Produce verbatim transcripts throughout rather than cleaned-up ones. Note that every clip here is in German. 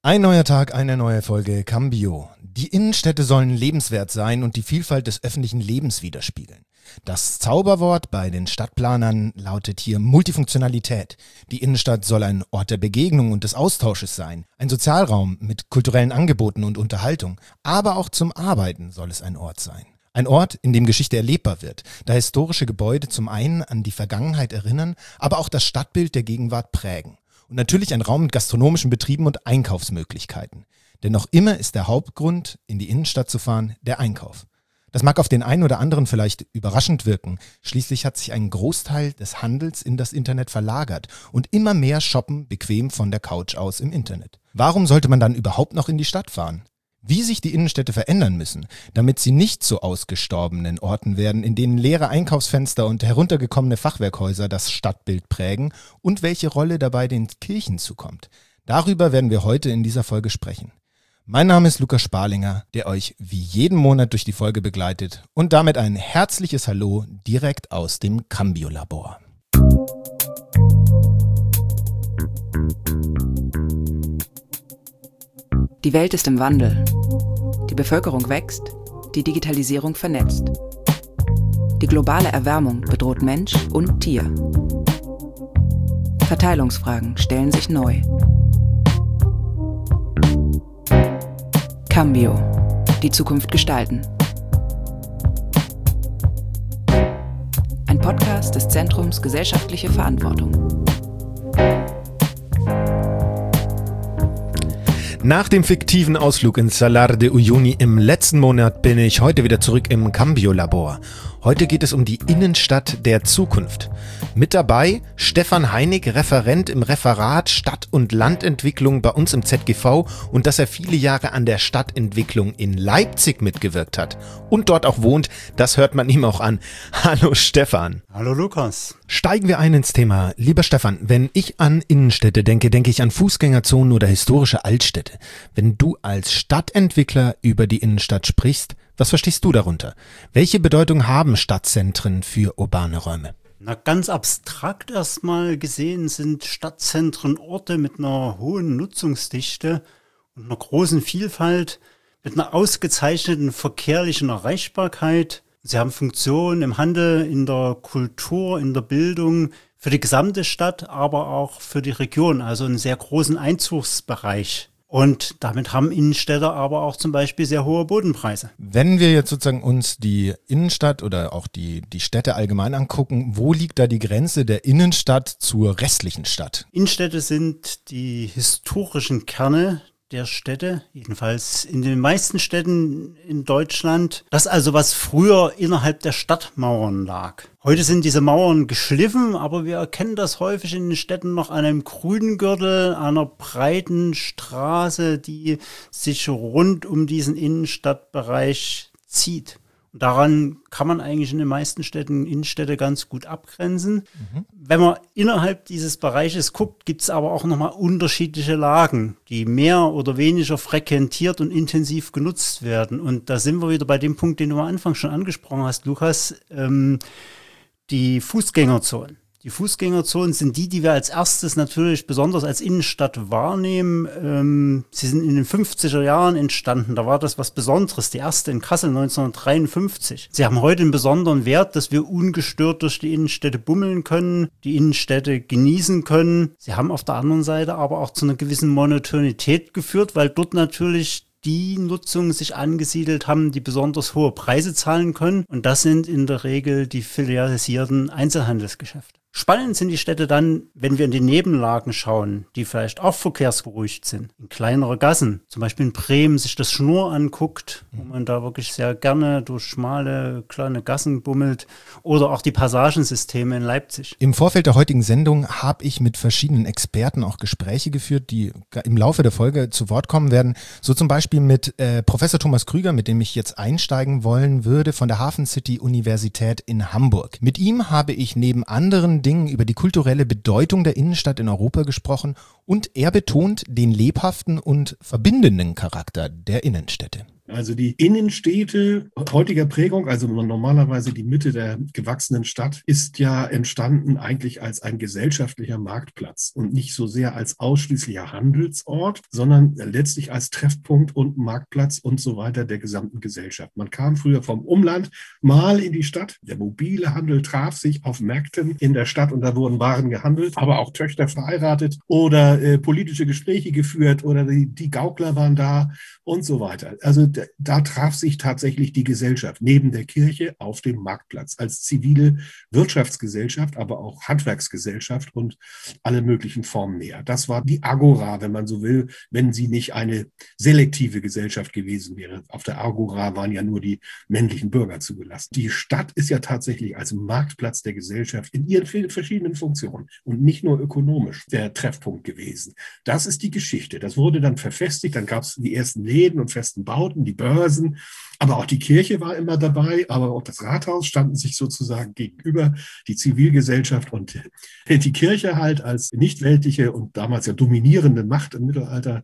Ein neuer Tag, eine neue Folge Cambio. Die Innenstädte sollen lebenswert sein und die Vielfalt des öffentlichen Lebens widerspiegeln. Das Zauberwort bei den Stadtplanern lautet hier Multifunktionalität. Die Innenstadt soll ein Ort der Begegnung und des Austausches sein, ein Sozialraum mit kulturellen Angeboten und Unterhaltung, aber auch zum Arbeiten soll es ein Ort sein. Ein Ort, in dem Geschichte erlebbar wird, da historische Gebäude zum einen an die Vergangenheit erinnern, aber auch das Stadtbild der Gegenwart prägen. Und natürlich ein Raum mit gastronomischen Betrieben und Einkaufsmöglichkeiten. Denn noch immer ist der Hauptgrund, in die Innenstadt zu fahren, der Einkauf. Das mag auf den einen oder anderen vielleicht überraschend wirken. Schließlich hat sich ein Großteil des Handels in das Internet verlagert und immer mehr shoppen bequem von der Couch aus im Internet. Warum sollte man dann überhaupt noch in die Stadt fahren? Wie sich die Innenstädte verändern müssen, damit sie nicht zu ausgestorbenen Orten werden, in denen leere Einkaufsfenster und heruntergekommene Fachwerkhäuser das Stadtbild prägen und welche Rolle dabei den Kirchen zukommt. Darüber werden wir heute in dieser Folge sprechen. Mein Name ist Lukas Sparlinger, der euch wie jeden Monat durch die Folge begleitet und damit ein herzliches Hallo direkt aus dem Cambio-Labor. Die Welt ist im Wandel. Die Bevölkerung wächst, die Digitalisierung vernetzt. Die globale Erwärmung bedroht Mensch und Tier. Verteilungsfragen stellen sich neu. Cambio. Die Zukunft gestalten. Ein Podcast des Zentrums Gesellschaftliche Verantwortung. Nach dem fiktiven Ausflug ins Salar de Uyuni im letzten Monat bin ich heute wieder zurück im Cambio-Labor. Heute geht es um die Innenstadt der Zukunft. Mit dabei Stefan Heinig, Referent im Referat Stadt- und Landentwicklung bei uns im Z G V und dass er viele Jahre an der Stadtentwicklung in Leipzig mitgewirkt hat und dort auch wohnt, das hört man ihm auch an. Hallo Stefan. Hallo Lukas. Steigen wir ein ins Thema. Lieber Stefan, wenn ich an Innenstädte denke, denke ich an Fußgängerzonen oder historische Altstädte. Wenn du als Stadtentwickler über die Innenstadt sprichst, was verstehst du darunter? Welche Bedeutung haben Stadtzentren für urbane Räume? Na, ganz abstrakt erstmal gesehen sind Stadtzentren Orte mit einer hohen Nutzungsdichte und einer großen Vielfalt, mit einer ausgezeichneten verkehrlichen Erreichbarkeit. Sie haben Funktionen im Handel, in der Kultur, in der Bildung, für die gesamte Stadt, aber auch für die Region, also einen sehr großen Einzugsbereich. Und damit haben Innenstädte aber auch zum Beispiel sehr hohe Bodenpreise. Wenn wir jetzt sozusagen uns die Innenstadt oder auch die, die Städte allgemein angucken, wo liegt da die Grenze der Innenstadt zur restlichen Stadt? Innenstädte sind die historischen Kerne der Städte, jedenfalls in den meisten Städten in Deutschland. Das also, was früher innerhalb der Stadtmauern lag. Heute sind diese Mauern geschliffen, aber wir erkennen das häufig in den Städten noch an einem grünen Gürtel, einer breiten Straße, die sich rund um diesen Innenstadtbereich zieht. Und daran kann man eigentlich in den meisten Städten Innenstädte ganz gut abgrenzen. Mhm. Wenn man innerhalb dieses Bereiches guckt, gibt es aber auch nochmal unterschiedliche Lagen, die mehr oder weniger frequentiert und intensiv genutzt werden. Und da sind wir wieder bei dem Punkt, den du am Anfang schon angesprochen hast, Lukas, ähm, die Fußgängerzonen. Die Fußgängerzonen sind die, die wir als erstes natürlich besonders als Innenstadt wahrnehmen. Ähm, sie sind in den fünfziger Jahren entstanden. Da war das was Besonderes. Die erste in Kassel neunzehnhundertdreiundfünfzig. Sie haben heute einen besonderen Wert, dass wir ungestört durch die Innenstädte bummeln können, die Innenstädte genießen können. Sie haben auf der anderen Seite aber auch zu einer gewissen Monotonität geführt, weil dort natürlich die Nutzungen sich angesiedelt haben, die besonders hohe Preise zahlen können. Und das sind in der Regel die filialisierten Einzelhandelsgeschäfte. Spannend sind die Städte dann, wenn wir in die Nebenlagen schauen, die vielleicht auch verkehrsberuhigt sind, in kleinere Gassen, zum Beispiel in Bremen sich das Schnur anguckt, wo man da wirklich sehr gerne durch schmale, kleine Gassen bummelt, oder auch die Passagensysteme in Leipzig. Im Vorfeld der heutigen Sendung habe ich mit verschiedenen Experten auch Gespräche geführt, die im Laufe der Folge zu Wort kommen werden. So zum Beispiel mit äh, Professor Thomas Krüger, mit dem ich jetzt einsteigen wollen würde, von der Hafen City Universität in Hamburg. Mit ihm habe ich neben anderen Dingen über die kulturelle Bedeutung der Innenstadt in Europa gesprochen Und er betont den lebhaften und verbindenden Charakter der Innenstädte. Also die Innenstädte heutiger Prägung, also normalerweise die Mitte der gewachsenen Stadt, ist ja entstanden eigentlich als ein gesellschaftlicher Marktplatz und nicht so sehr als ausschließlicher Handelsort, sondern letztlich als Treffpunkt und Marktplatz und so weiter der gesamten Gesellschaft. Man kam früher vom Umland mal in die Stadt. Der mobile Handel traf sich auf Märkten in der Stadt und da wurden Waren gehandelt, aber auch Töchter verheiratet oder äh, politische Gespräche geführt oder die, die Gaukler waren da und so weiter. Also da, da traf sich tatsächlich die Gesellschaft neben der Kirche auf dem Marktplatz als zivile Wirtschaftsgesellschaft, aber auch Handwerksgesellschaft und alle möglichen Formen mehr. Das war die Agora, wenn man so will, wenn sie nicht eine selektive Gesellschaft gewesen wäre. Auf der Agora waren ja nur die männlichen Bürger zugelassen. Die Stadt ist ja tatsächlich als Marktplatz der Gesellschaft in ihren verschiedenen Funktionen und nicht nur ökonomisch der Treffpunkt gewesen. Das ist die Geschichte. Das wurde dann verfestigt, dann gab es die ersten Läden und festen Bauten, die Börsen, aber auch die Kirche war immer dabei, aber auch das Rathaus standen sich sozusagen gegenüber, die Zivilgesellschaft und die Kirche halt als nicht weltliche und damals ja dominierende Macht im Mittelalter.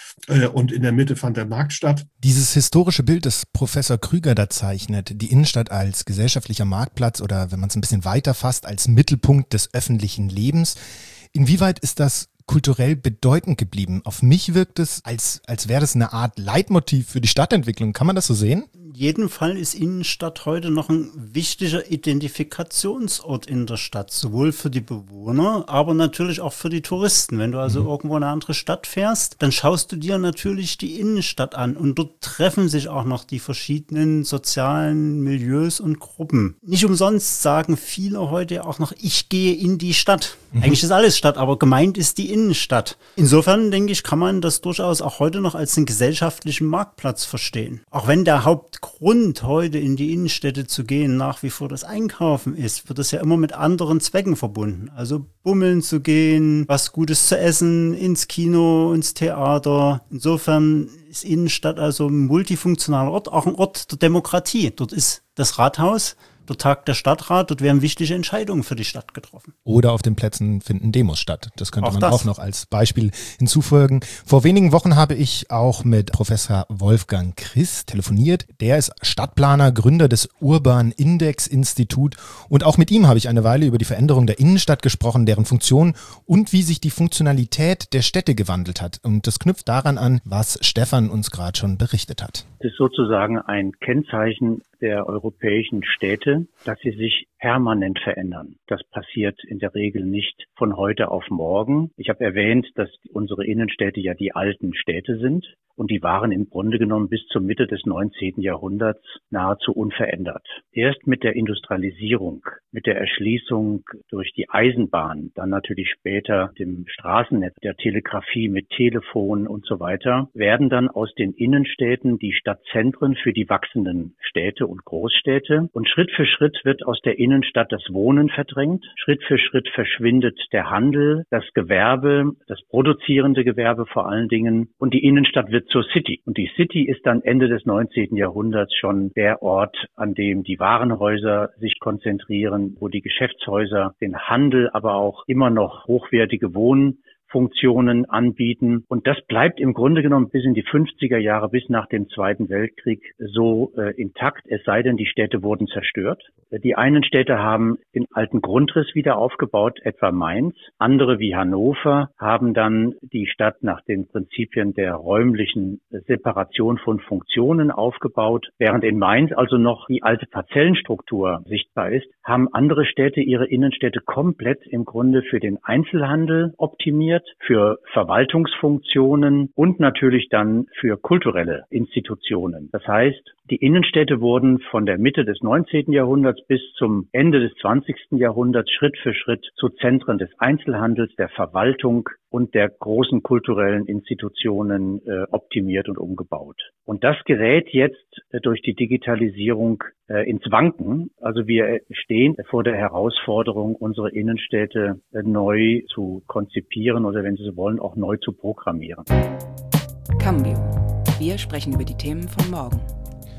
Und in der Mitte fand der Markt statt. Dieses historische Bild, das Professor Krüger da zeichnet, die Innenstadt als gesellschaftlicher Marktplatz oder wenn man es ein bisschen weiter fasst, als Mittelpunkt des öffentlichen Lebens. Inwieweit ist das kulturell bedeutend geblieben? Auf mich wirkt es, als, als wäre das eine Art Leitmotiv für die Stadtentwicklung. Kann man das so sehen? In jedem Fall ist Innenstadt heute noch ein wichtiger Identifikationsort in der Stadt, sowohl für die Bewohner, aber natürlich auch für die Touristen. Wenn du also mhm. irgendwo in eine andere Stadt fährst, dann schaust du dir natürlich die Innenstadt an und dort treffen sich auch noch die verschiedenen sozialen Milieus und Gruppen. Nicht umsonst sagen viele heute auch noch, ich gehe in die Stadt. Mhm. Eigentlich ist alles Stadt, aber gemeint ist die Innenstadt. Insofern, denke ich, kann man das durchaus auch heute noch als einen gesellschaftlichen Marktplatz verstehen. Auch wenn der Hauptgrund, heute in die Innenstädte zu gehen, nach wie vor das Einkaufen ist, wird das ja immer mit anderen Zwecken verbunden. Also bummeln zu gehen, was Gutes zu essen, ins Kino, ins Theater. Insofern ist Innenstadt also ein multifunktionaler Ort, auch ein Ort der Demokratie. Dort ist das Rathaus, dort tagt der Stadtrat, dort werden wichtige Entscheidungen für die Stadt getroffen. Oder auf den Plätzen finden Demos statt. Das könnte auch man das. auch noch als Beispiel hinzufügen. Vor wenigen Wochen habe ich auch mit Professor Wolfgang Kriss telefoniert. Der ist Stadtplaner, Gründer des Urban Index Institut. Und auch mit ihm habe ich eine Weile über die Veränderung der Innenstadt gesprochen, deren Funktion und wie sich die Funktionalität der Städte gewandelt hat. Und das knüpft daran an, was Stefan uns gerade schon berichtet hat. Das ist sozusagen ein Kennzeichen der europäischen Städte, dass sie sich permanent verändern. Das passiert in der Regel nicht von heute auf morgen. Ich habe erwähnt, dass unsere Innenstädte ja die alten Städte sind und die waren im Grunde genommen bis zur Mitte des neunzehnten Jahrhunderts nahezu unverändert. Erst mit der Industrialisierung, mit der Erschließung durch die Eisenbahn, dann natürlich später dem Straßennetz, der Telegrafie mit Telefon und so weiter, werden dann aus den Innenstädten die Stadtzentren für die wachsenden Städte und Großstädte. Und Schritt für Schritt wird aus der Innenstadt das Wohnen verdrängt. Schritt für Schritt verschwindet der Handel, das Gewerbe, das produzierende Gewerbe vor allen Dingen. Und die Innenstadt wird zur City. Und die City ist dann Ende des neunzehnten Jahrhunderts schon der Ort, an dem die Warenhäuser sich konzentrieren, wo die Geschäftshäuser den Handel, aber auch immer noch hochwertige Wohn Funktionen anbieten. Und das bleibt im Grunde genommen bis in die fünfziger Jahre, bis nach dem Zweiten Weltkrieg so äh, intakt, es sei denn, die Städte wurden zerstört. Die einen Städte haben den alten Grundriss wieder aufgebaut, etwa Mainz. Andere wie Hannover haben dann die Stadt nach den Prinzipien der räumlichen Separation von Funktionen aufgebaut. Während in Mainz also noch die alte Parzellenstruktur sichtbar ist, haben andere Städte ihre Innenstädte komplett im Grunde für den Einzelhandel optimiert, für Verwaltungsfunktionen und natürlich dann für kulturelle Institutionen. Das heißt, die Innenstädte wurden von der Mitte des neunzehnten Jahrhunderts bis zum Ende des zwanzigsten Jahrhunderts Schritt für Schritt zu Zentren des Einzelhandels, der Verwaltung und der großen kulturellen Institutionen äh, optimiert und umgebaut. Und das gerät jetzt äh, durch die Digitalisierung äh, ins Wanken. Also wir stehen vor der Herausforderung, unsere Innenstädte äh, neu zu konzipieren oder, wenn Sie so wollen, auch neu zu programmieren. Cambio. Wir sprechen über die Themen von morgen.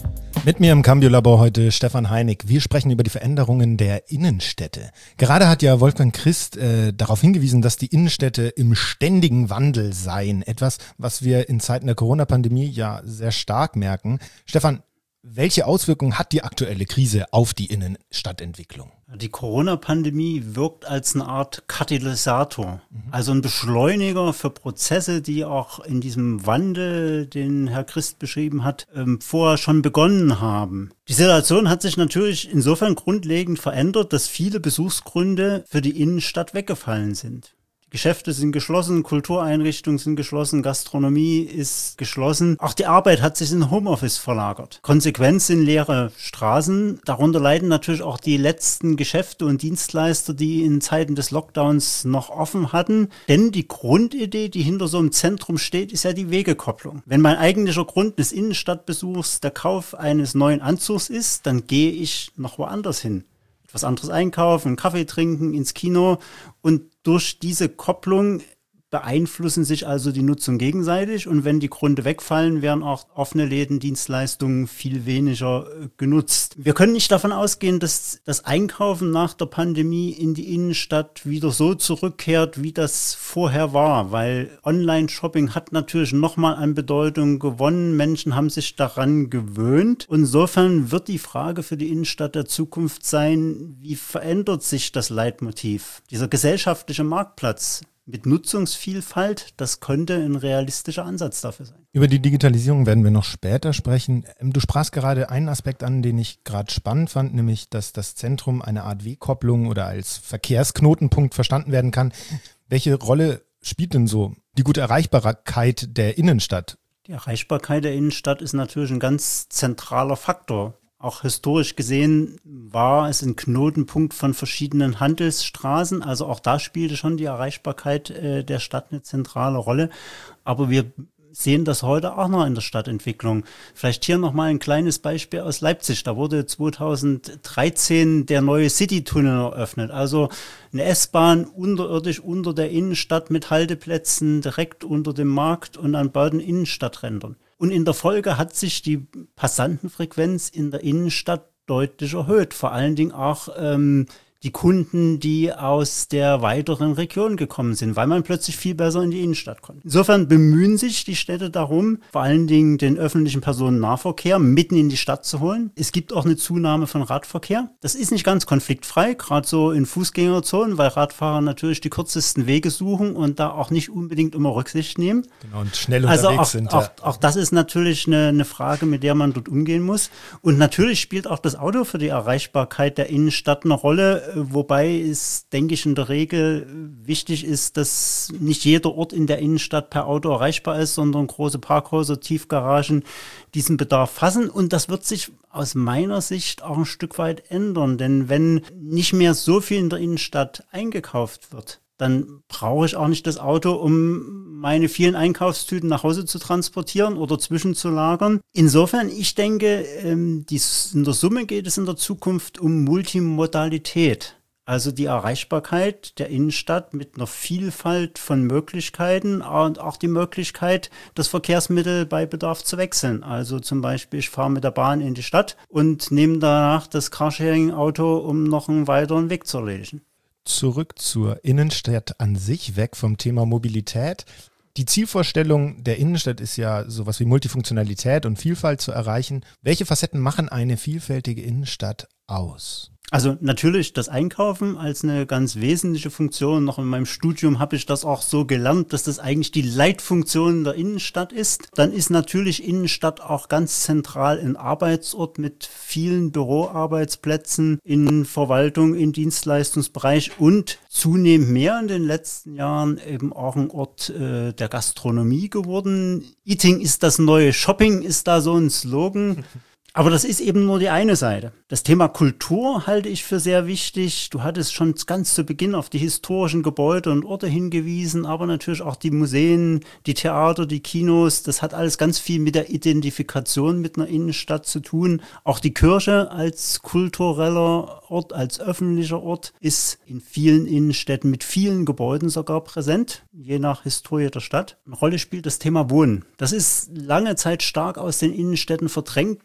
Mit mir im Cambio-Labor heute Stefan Heinig. Wir sprechen über die Veränderungen der Innenstädte. Gerade hat ja Wolfgang Christ äh, darauf hingewiesen, dass die Innenstädte im ständigen Wandel seien. Etwas, was wir in Zeiten der Corona-Pandemie ja sehr stark merken. Stefan, welche Auswirkungen hat die aktuelle Krise auf die Innenstadtentwicklung? Die Corona-Pandemie wirkt als eine Art Katalysator, mhm. also ein Beschleuniger für Prozesse, die auch in diesem Wandel, den Herr Christ beschrieben hat, ähm, vorher schon begonnen haben. Die Situation hat sich natürlich insofern grundlegend verändert, dass viele Besuchsgründe für die Innenstadt weggefallen sind. Geschäfte sind geschlossen, Kultureinrichtungen sind geschlossen, Gastronomie ist geschlossen. Auch die Arbeit hat sich in Homeoffice verlagert. Konsequenz sind leere Straßen. Darunter leiden natürlich auch die letzten Geschäfte und Dienstleister, die in Zeiten des Lockdowns noch offen hatten. Denn die Grundidee, die hinter so einem Zentrum steht, ist ja die Wegekopplung. Wenn mein eigentlicher Grund des Innenstadtbesuchs der Kauf eines neuen Anzugs ist, dann gehe ich noch woanders hin. Etwas anderes einkaufen, einen Kaffee trinken, ins Kino, und durch diese Kopplung beeinflussen sich also die Nutzung gegenseitig, und wenn die Gründe wegfallen, werden auch offene Läden, Dienstleistungen viel weniger genutzt. Wir können nicht davon ausgehen, dass das Einkaufen nach der Pandemie in die Innenstadt wieder so zurückkehrt, wie das vorher war, weil Online-Shopping hat natürlich nochmal an Bedeutung gewonnen. Menschen haben sich daran gewöhnt. Insofern wird die Frage für die Innenstadt der Zukunft sein, wie verändert sich das Leitmotiv? Dieser gesellschaftliche Marktplatz mit Nutzungsvielfalt, das könnte ein realistischer Ansatz dafür sein. Über die Digitalisierung werden wir noch später sprechen. Du sprachst gerade einen Aspekt an, den ich gerade spannend fand, nämlich, dass das Zentrum eine Art Wegkopplung oder als Verkehrsknotenpunkt verstanden werden kann. Welche Rolle spielt denn so die gute Erreichbarkeit der Innenstadt? Die Erreichbarkeit der Innenstadt ist natürlich ein ganz zentraler Faktor. Auch historisch gesehen war es ein Knotenpunkt von verschiedenen Handelsstraßen. Also auch da spielte schon die Erreichbarkeit äh, der Stadt eine zentrale Rolle. Aber wir sehen das heute auch noch in der Stadtentwicklung. Vielleicht hier nochmal ein kleines Beispiel aus Leipzig. Da wurde zweitausenddreizehn der neue Citytunnel eröffnet. Also eine S-Bahn unterirdisch unter der Innenstadt mit Halteplätzen direkt unter dem Markt und an beiden Innenstadträndern. Und in der Folge hat sich die Passantenfrequenz in der Innenstadt deutlich erhöht. Vor allen Dingen auch ähm, die Kunden, die aus der weiteren Region gekommen sind, weil man plötzlich viel besser in die Innenstadt konnte. Insofern bemühen sich die Städte darum, vor allen Dingen den öffentlichen Personennahverkehr mitten in die Stadt zu holen. Es gibt auch eine Zunahme von Radverkehr. Das ist nicht ganz konfliktfrei, gerade so in Fußgängerzonen, weil Radfahrer natürlich die kürzesten Wege suchen und da auch nicht unbedingt immer Rücksicht nehmen. Genau, und schnell also unterwegs auch, sind. Auch, auch das ist natürlich eine, eine Frage, mit der man dort umgehen muss. Und natürlich spielt auch das Auto für die Erreichbarkeit der Innenstadt eine Rolle, wobei es, denke ich, in der Regel wichtig ist, dass nicht jeder Ort in der Innenstadt per Auto erreichbar ist, sondern große Parkhäuser, Tiefgaragen diesen Bedarf fassen. Und das wird sich aus meiner Sicht auch ein Stück weit ändern. Denn wenn nicht mehr so viel in der Innenstadt eingekauft wird, dann brauche ich auch nicht das Auto, um meine vielen Einkaufstüten nach Hause zu transportieren oder zwischenzulagern. Insofern, ich denke, in der Summe geht es in der Zukunft um Multimodalität. Also die Erreichbarkeit der Innenstadt mit einer Vielfalt von Möglichkeiten und auch die Möglichkeit, das Verkehrsmittel bei Bedarf zu wechseln. Also zum Beispiel, ich fahre mit der Bahn in die Stadt und nehme danach das Carsharing-Auto, um noch einen weiteren Weg zu erledigen. Zurück zur Innenstadt an sich, weg vom Thema Mobilität. Die Zielvorstellung der Innenstadt ist ja sowas wie Multifunktionalität und Vielfalt zu erreichen. Welche Facetten machen eine vielfältige Innenstadt aus? Also natürlich das Einkaufen als eine ganz wesentliche Funktion. Noch in meinem Studium habe ich das auch so gelernt, dass das eigentlich die Leitfunktion der Innenstadt ist. Dann ist natürlich Innenstadt auch ganz zentral ein Arbeitsort mit vielen Büroarbeitsplätzen in Verwaltung, im Dienstleistungsbereich und zunehmend mehr in den letzten Jahren eben auch ein Ort äh, der Gastronomie geworden. Eating ist das neue Shopping, ist da so ein Slogan. Aber das ist eben nur die eine Seite. Das Thema Kultur halte ich für sehr wichtig. Du hattest schon ganz zu Beginn auf die historischen Gebäude und Orte hingewiesen, aber natürlich auch die Museen, die Theater, die Kinos. Das hat alles ganz viel mit der Identifikation mit einer Innenstadt zu tun. Auch die Kirche als kultureller Ort, als öffentlicher Ort ist in vielen Innenstädten mit vielen Gebäuden sogar präsent, je nach Historie der Stadt. Eine Rolle spielt das Thema Wohnen. Das ist lange Zeit stark aus den Innenstädten verdrängt worden.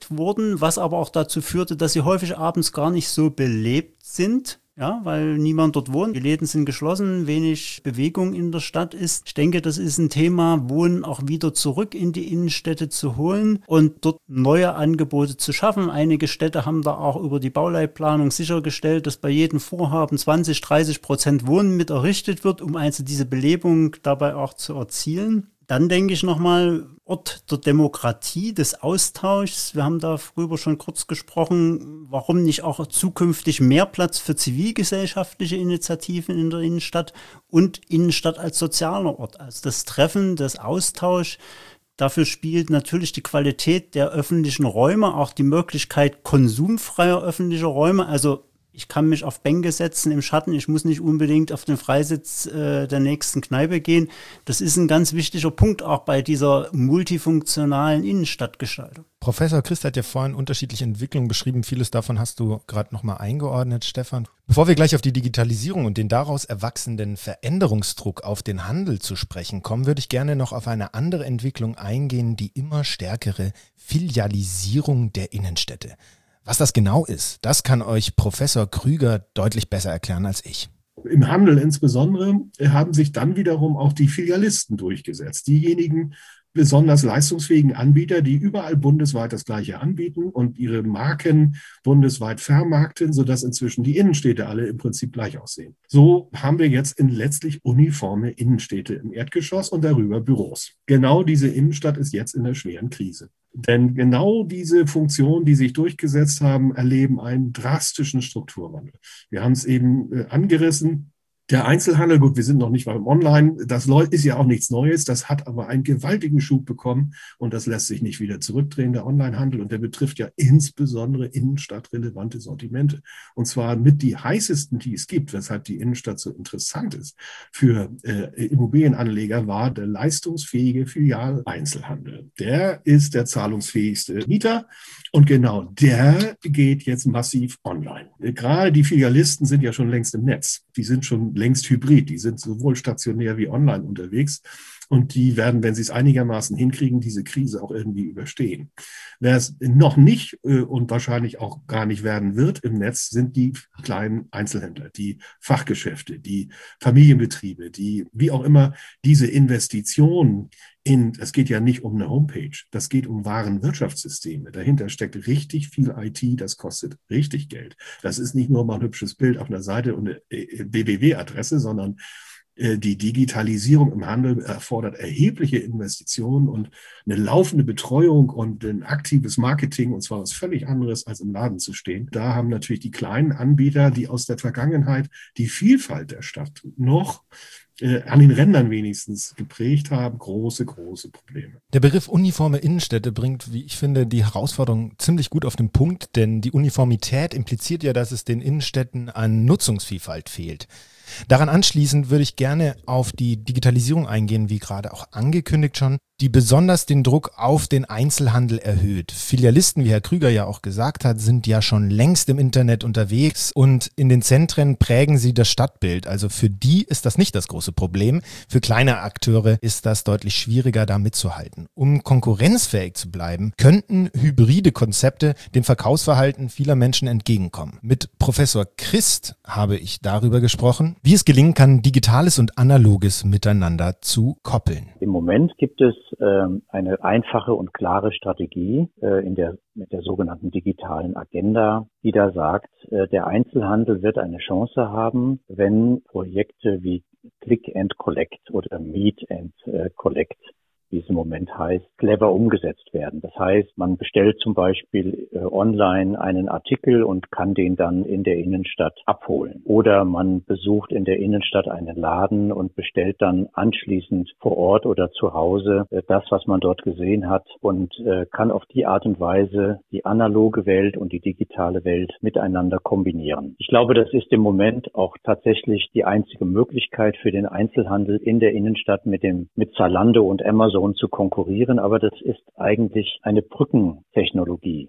wurden, was aber auch dazu führte, dass sie häufig abends gar nicht so belebt sind. Ja, weil niemand dort wohnt. Die Läden sind geschlossen, wenig Bewegung in der Stadt ist. Ich denke, das ist ein Thema, Wohnen auch wieder zurück in die Innenstädte zu holen und dort neue Angebote zu schaffen. Einige Städte haben da auch über die Bauleitplanung sichergestellt, dass bei jedem Vorhaben zwanzig, dreißig Prozent Wohnen mit errichtet wird, um also diese Belebung dabei auch zu erzielen. Dann denke ich nochmal, Ort der Demokratie, des Austauschs. Wir haben darüber schon kurz gesprochen, warum nicht auch zukünftig mehr Platz für zivilgesellschaftliche Initiativen in der Innenstadt und Innenstadt als sozialer Ort, als das Treffen, das Austausch. Dafür spielt natürlich die Qualität der öffentlichen Räume, auch die Möglichkeit konsumfreier öffentlicher Räume, also ich kann mich auf Bänke setzen im Schatten, ich muss nicht unbedingt auf den Freisitz äh, der nächsten Kneipe gehen. Das ist ein ganz wichtiger Punkt auch bei dieser multifunktionalen Innenstadtgestaltung. Professor Christ hat ja vorhin unterschiedliche Entwicklungen beschrieben. Vieles davon hast du gerade nochmal eingeordnet, Stefan. Bevor wir gleich auf die Digitalisierung und den daraus erwachsenen Veränderungsdruck auf den Handel zu sprechen kommen, würde ich gerne noch auf eine andere Entwicklung eingehen, die immer stärkere Filialisierung der Innenstädte. Was das genau ist, das kann euch Professor Krüger deutlich besser erklären als ich. Im Handel insbesondere haben sich dann wiederum auch die Filialisten durchgesetzt. Diejenigen besonders leistungsfähigen Anbieter, die überall bundesweit das Gleiche anbieten und ihre Marken bundesweit vermarkten, sodass inzwischen die Innenstädte alle im Prinzip gleich aussehen. So haben wir jetzt in letztlich uniforme Innenstädte im Erdgeschoss und darüber Büros. Genau diese Innenstadt ist jetzt in einer schweren Krise. Denn genau diese Funktionen, die sich durchgesetzt haben, erleben einen drastischen Strukturwandel. Wir haben es eben äh, angerissen. Der Einzelhandel, gut, wir sind noch nicht beim Online, das ist ja auch nichts Neues, das hat aber einen gewaltigen Schub bekommen und das lässt sich nicht wieder zurückdrehen, der Onlinehandel, und der betrifft ja insbesondere innenstadtrelevante Sortimente. Und zwar mit die heißesten, die es gibt, weshalb die Innenstadt so interessant ist für äh, Immobilienanleger, war der leistungsfähige Filialeinzelhandel. Der ist der zahlungsfähigste Mieter und genau der geht jetzt massiv online. Gerade die Filialisten sind ja schon längst im Netz, die sind schon längst hybrid. Die sind sowohl stationär wie online unterwegs und die werden, wenn sie es einigermaßen hinkriegen, diese Krise auch irgendwie überstehen. Wer es noch nicht äh, und wahrscheinlich auch gar nicht werden wird im Netz, sind die kleinen Einzelhändler, die Fachgeschäfte, die Familienbetriebe, die wie auch immer diese Investitionen in, es geht ja nicht um eine Homepage, das geht um Warenwirtschaftssysteme. Dahinter steckt richtig viel I T, das kostet richtig Geld. Das ist nicht nur mal ein hübsches Bild auf einer Seite und eine B B W-Adresse, sondern die Digitalisierung im Handel erfordert erhebliche Investitionen und eine laufende Betreuung und ein aktives Marketing, und zwar was völlig anderes, als im Laden zu stehen. Da haben natürlich die kleinen Anbieter, die aus der Vergangenheit die Vielfalt der Stadt noch äh, an den Rändern wenigstens geprägt haben, große, große Probleme. Der Begriff uniforme Innenstädte bringt, wie ich finde, die Herausforderung ziemlich gut auf den Punkt, denn die Uniformität impliziert ja, dass es den Innenstädten an Nutzungsvielfalt fehlt. Daran anschließend würde ich gerne auf die Digitalisierung eingehen, wie gerade auch angekündigt schon, die besonders den Druck auf den Einzelhandel erhöht. Filialisten, wie Herr Krüger ja auch gesagt hat, sind ja schon längst im Internet unterwegs und in den Zentren prägen sie das Stadtbild. Also für die ist das nicht das große Problem. Für kleine Akteure ist das deutlich schwieriger, da mitzuhalten. Um konkurrenzfähig zu bleiben, könnten hybride Konzepte dem Verkaufsverhalten vieler Menschen entgegenkommen. Mit Professor Christ habe ich darüber gesprochen, wie es gelingen kann, Digitales und Analoges miteinander zu koppeln. Im Moment gibt es ähm, eine einfache und klare Strategie äh, in der mit der sogenannten digitalen Agenda, die da sagt, äh, der Einzelhandel wird eine Chance haben, wenn Projekte wie Click and Collect oder Meet and äh, Collect, wie es im Moment heißt, clever umgesetzt werden. Das heißt, man bestellt zum Beispiel äh, online einen Artikel und kann den dann in der Innenstadt abholen. Oder man besucht in der Innenstadt einen Laden und bestellt dann anschließend vor Ort oder zu Hause äh, das, was man dort gesehen hat, und äh, kann auf die Art und Weise die analoge Welt und die digitale Welt miteinander kombinieren. Ich glaube, das ist im Moment auch tatsächlich die einzige Möglichkeit für den Einzelhandel in der Innenstadt mit dem mit Zalando und Amazon zu konkurrieren, aber das ist eigentlich eine Brückentechnologie.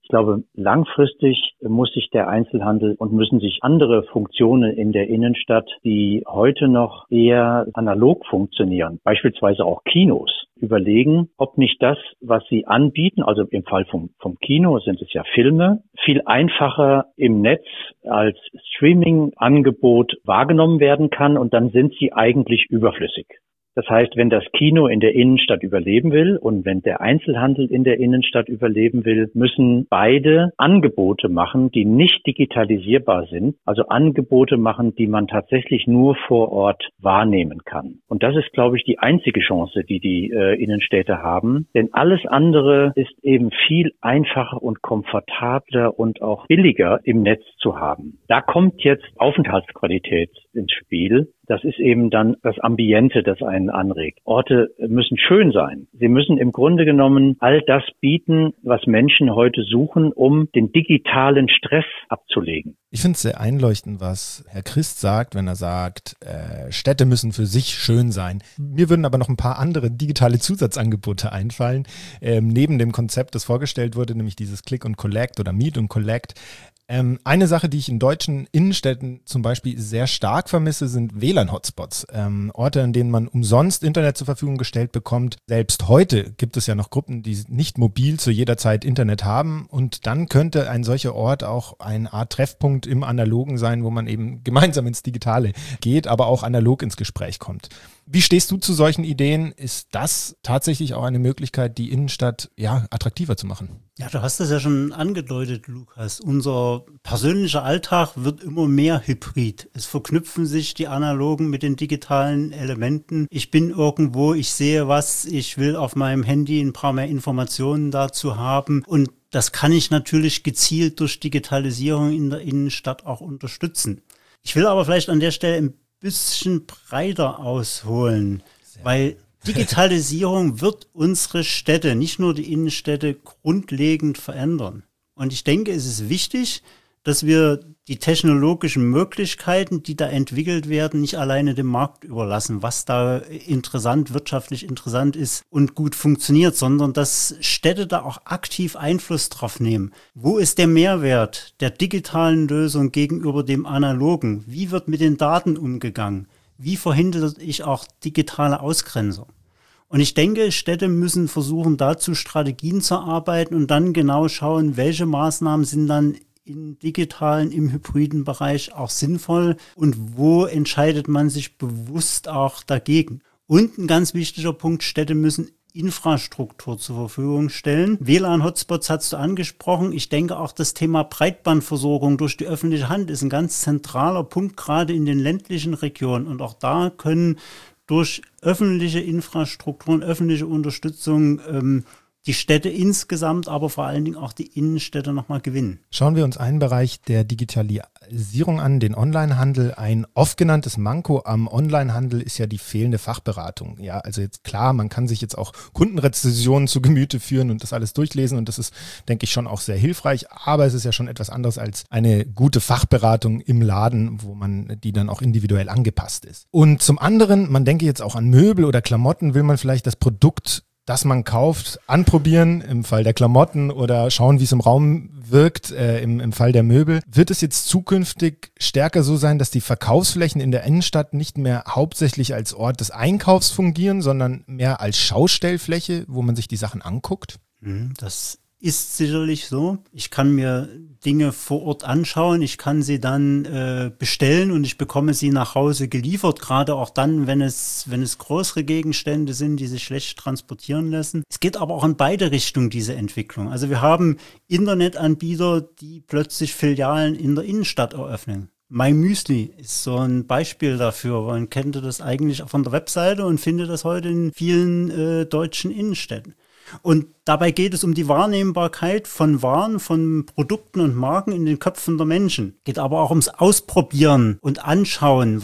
Ich glaube, langfristig muss sich der Einzelhandel und müssen sich andere Funktionen in der Innenstadt, die heute noch eher analog funktionieren, beispielsweise auch Kinos, überlegen, ob nicht das, was sie anbieten, also im Fall vom, vom Kino sind es ja Filme, viel einfacher im Netz als Streaming-Angebot wahrgenommen werden kann und dann sind sie eigentlich überflüssig. Das heißt, wenn das Kino in der Innenstadt überleben will und wenn der Einzelhandel in der Innenstadt überleben will, müssen beide Angebote machen, die nicht digitalisierbar sind. Also Angebote machen, die man tatsächlich nur vor Ort wahrnehmen kann. Und das ist, glaube ich, die einzige Chance, die die äh, Innenstädte haben. Denn alles andere ist eben viel einfacher und komfortabler und auch billiger im Netz zu haben. Da kommt jetzt Aufenthaltsqualität ins Spiel. Das ist eben dann das Ambiente, das einen anregt. Orte müssen schön sein. Sie müssen im Grunde genommen all das bieten, was Menschen heute suchen, um den digitalen Stress abzulegen. Ich finde es sehr einleuchtend, was Herr Christ sagt, wenn er sagt, äh, Städte müssen für sich schön sein. Mir würden aber noch ein paar andere digitale Zusatzangebote einfallen. Ähm, neben dem Konzept, das vorgestellt wurde, nämlich dieses Click und Collect oder Meet und Collect. Ähm, eine Sache, die ich in deutschen Innenstädten zum Beispiel sehr stark vermisse, sind W L A N-Hotspots. Ähm, Orte, in denen man umsonst Internet zur Verfügung gestellt bekommt. Selbst heute gibt es ja noch Gruppen, die nicht mobil zu jeder Zeit Internet haben. Und dann könnte ein solcher Ort auch eine Art Treffpunkt im Analogen sein, wo man eben gemeinsam ins Digitale geht, aber auch analog ins Gespräch kommt. Wie stehst du zu solchen Ideen? Ist das tatsächlich auch eine Möglichkeit, die Innenstadt ja attraktiver zu machen? Ja, du hast das ja schon angedeutet, Lukas. Unser persönlicher Alltag wird immer mehr hybrid. Es verknüpfen sich die analogen mit den digitalen Elementen. Ich bin irgendwo, ich sehe was, ich will auf meinem Handy ein paar mehr Informationen dazu haben und das kann ich natürlich gezielt durch Digitalisierung in der Innenstadt auch unterstützen. Ich will aber vielleicht an der Stelle ein bisschen breiter ausholen, weil Digitalisierung wird unsere Städte, nicht nur die Innenstädte, grundlegend verändern. Und ich denke, es ist wichtig, dass wir die technologischen Möglichkeiten, die da entwickelt werden, nicht alleine dem Markt überlassen, was da interessant, wirtschaftlich interessant ist und gut funktioniert, sondern dass Städte da auch aktiv Einfluss drauf nehmen. Wo ist der Mehrwert der digitalen Lösung gegenüber dem analogen? Wie wird mit den Daten umgegangen? Wie verhindere ich auch digitale Ausgrenzung? Und ich denke, Städte müssen versuchen, dazu Strategien zu arbeiten und dann genau schauen, welche Maßnahmen sind dann im digitalen, im hybriden Bereich auch sinnvoll und wo entscheidet man sich bewusst auch dagegen. Und ein ganz wichtiger Punkt, Städte müssen Infrastruktur zur Verfügung stellen. W L A N-Hotspots hast du angesprochen. Ich denke auch das Thema Breitbandversorgung durch die öffentliche Hand ist ein ganz zentraler Punkt, gerade in den ländlichen Regionen. Und auch da können durch öffentliche Infrastrukturen, öffentliche Unterstützung ähm, die Städte insgesamt, aber vor allen Dingen auch die Innenstädte nochmal gewinnen. Schauen wir uns einen Bereich der Digitalisierung an, den Onlinehandel. Ein oft genanntes Manko am Onlinehandel ist ja die fehlende Fachberatung. Ja, also jetzt klar, man kann sich jetzt auch Kundenrezensionen zu Gemüte führen und das alles durchlesen und das ist, denke ich, schon auch sehr hilfreich, aber es ist ja schon etwas anderes als eine gute Fachberatung im Laden, wo man die dann auch individuell angepasst ist. Und zum anderen, man denke jetzt auch an Möbel oder Klamotten, will man vielleicht das Produkt, das man kauft, anprobieren, im Fall der Klamotten oder schauen, wie es im Raum wirkt, äh, im, im Fall der Möbel. Wird es jetzt zukünftig stärker so sein, dass die Verkaufsflächen in der Innenstadt nicht mehr hauptsächlich als Ort des Einkaufs fungieren, sondern mehr als Schaustellfläche, wo man sich die Sachen anguckt? Das ist sicherlich so. Ich kann mir Dinge vor Ort anschauen, ich kann sie dann äh, bestellen und ich bekomme sie nach Hause geliefert, gerade auch dann, wenn es, wenn es größere Gegenstände sind, die sich schlecht transportieren lassen. Es geht aber auch in beide Richtungen, diese Entwicklung. Also wir haben Internetanbieter, die plötzlich Filialen in der Innenstadt eröffnen. MyMüsli ist so ein Beispiel dafür. Man kennt das eigentlich von der Webseite und findet das heute in vielen äh, deutschen Innenstädten. Und dabei geht es um die Wahrnehmbarkeit von Waren, von Produkten und Marken in den Köpfen der Menschen. Geht aber auch ums Ausprobieren und Anschauen, weil